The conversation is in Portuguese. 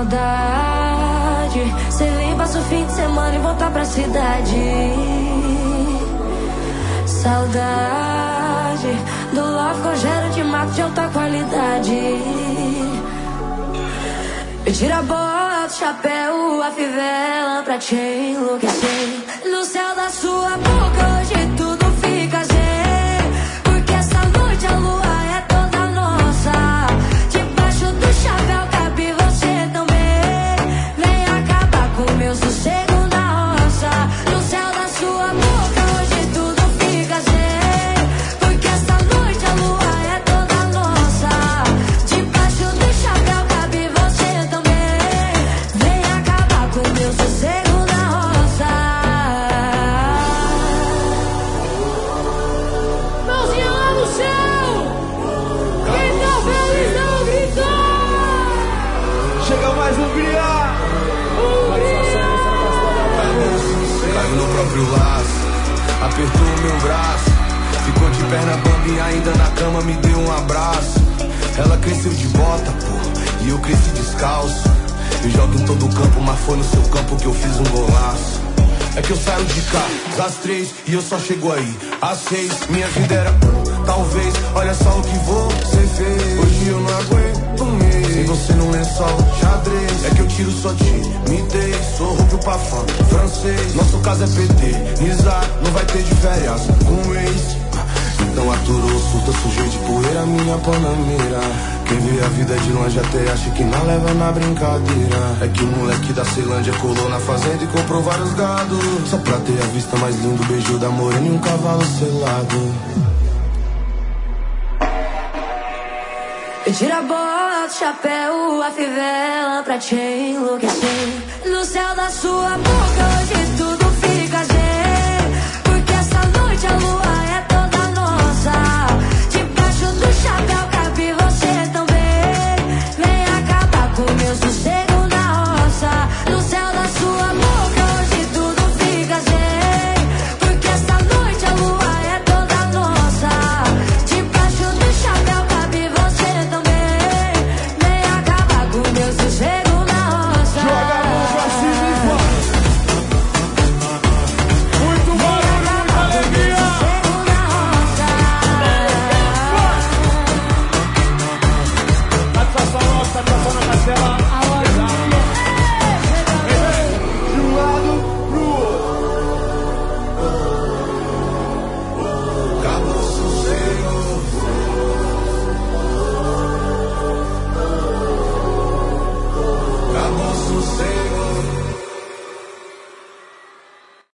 Saudade, cê vem, passa o fim de semana e voltar pra cidade. Saudade, do love que eu gero de mato de alta qualidade. Eu tiro a bota, o chapéu, a fivela pra te enlouquecer. No céu da sua boca hoje tudo fica zen, porque essa noite a lua é toda nossa. Debaixo do chapéu cabe você também. Vem acabar com o meu sossego na roça. No céu da sua boca hoje tudo fica zen, porque essa noite a lua é toda nossa. Debaixo do chapéu cabe você também. Vem acabar com o meu sossego na roça. Mãozinha lá no céu! Quem tá feliz não grita! Chega mais Hungria! Caiu no próprio laço, apertou o meu braço, ficou de perna bamba e ainda na cama me deu um abraço. Ela cresceu de bota, pô, e eu cresci descalço. Eu jogo em todo campo, mas foi no seu campo que eu fiz um golaço. É que eu saio de cá às 3 e eu só chego aí às 6. Minha vida era talvez, olha só o que você fez. Hoje eu não aguento um mês sem você num lençol xadrez. É que eu tiro sua timidez, sou rubro pra fã francês. Nosso caso é PT, Nizar, não vai ter de férias com o ex. Então aturou, surta, sujei de poeira minha panameira. Quem vê a vida de longe até acha que não leva na brincadeira. É que o moleque da Ceilândia colou na fazenda e comprou vários gados, só pra ter a vista mais linda, o beijo da morena e um cavalo selado. Eu tiro a bota, o chapéu, a fivela pra te enlouquecer. No céu da sua boca hoje tudo